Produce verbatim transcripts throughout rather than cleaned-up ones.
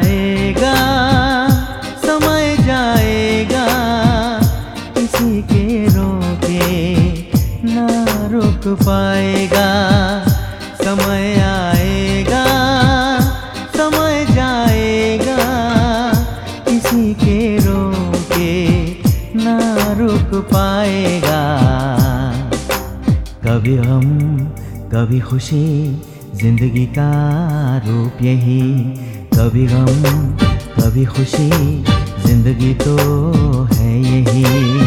आएगा, समय जाएगा, किसी के रोके ना रुक पाएगा। समय आएगा, समय जाएगा, किसी के रोके ना रुक पाएगा। कभी गम कभी खुशी, जिंदगी का रूप यही। कभी गम कभी खुशी, जिंदगी तो है यही।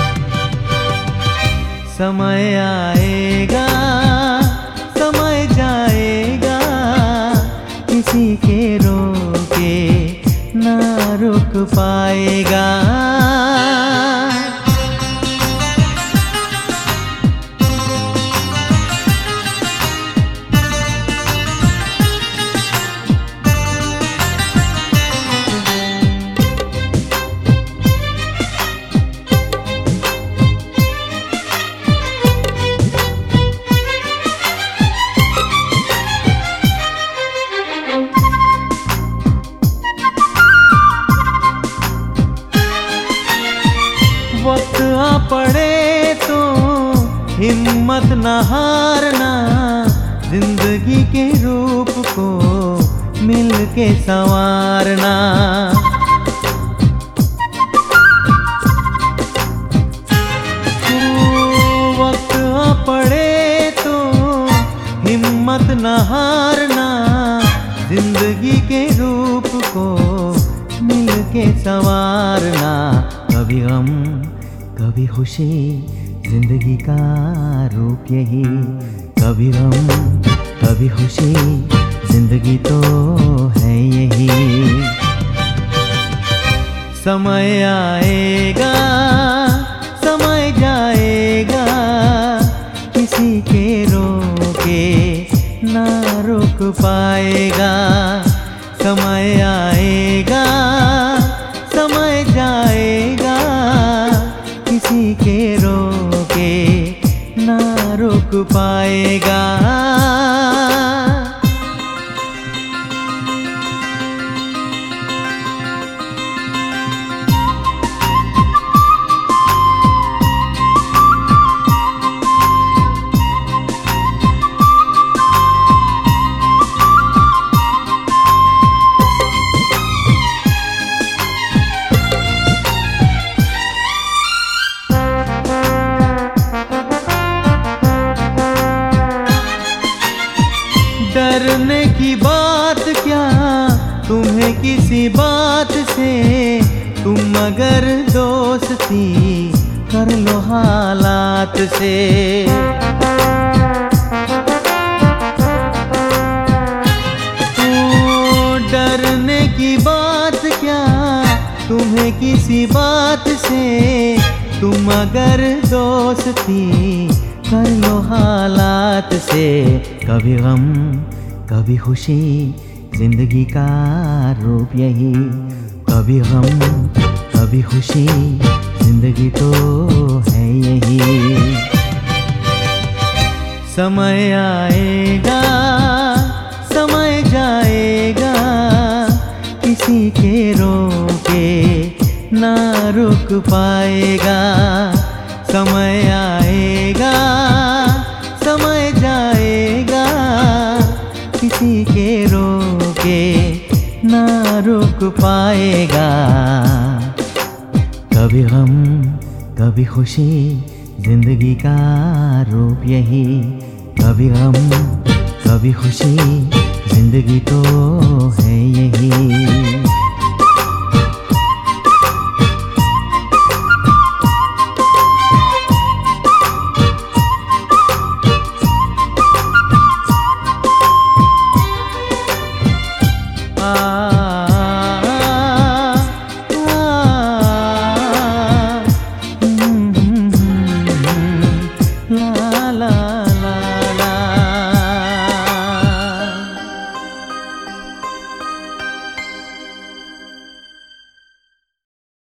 समय आएगा, समय जाएगा, किसी के रोके ना रुक पाएगा। वक्त आ पड़े तो हिम्मत न हारना, जिंदगी के रूप को मिल के संवारना। वक्त आ पड़े तो हिम्मत न हारना, जिंदगी के रूप को मिल के संवारना। कभी गम कभी खुशी, जिंदगी का रूप यही। कभी गम कभी खुशी, जिंदगी तो है यही। समय आएगा, समय जाएगा, किसी के रोके ना रुक पाएगा। समय आएगा, समय जाएगा, किसी के रोके ना रुक पाएगा। डरने की बात क्या तुम्हें किसी बात से, तुम अगर दोस्ती कर लो हालात से। ओ, डरने की बात क्या तुम्हें किसी बात से, तुम अगर दोस्ती कर लो हालात से। कभी गम कभी खुशी, जिंदगी का रूप यही। कभी गम कभी खुशी, जिंदगी तो है यही। समय आएगा, समय जाएगा, किसी के रोके ना रुक पाएगा। समय आएगा, समय जाएगा, किसी के रोके ना रुक पाएगा। कभी गम कभी खुशी, जिंदगी का रूप यही। कभी गम कभी खुशी, जिंदगी तो है यही।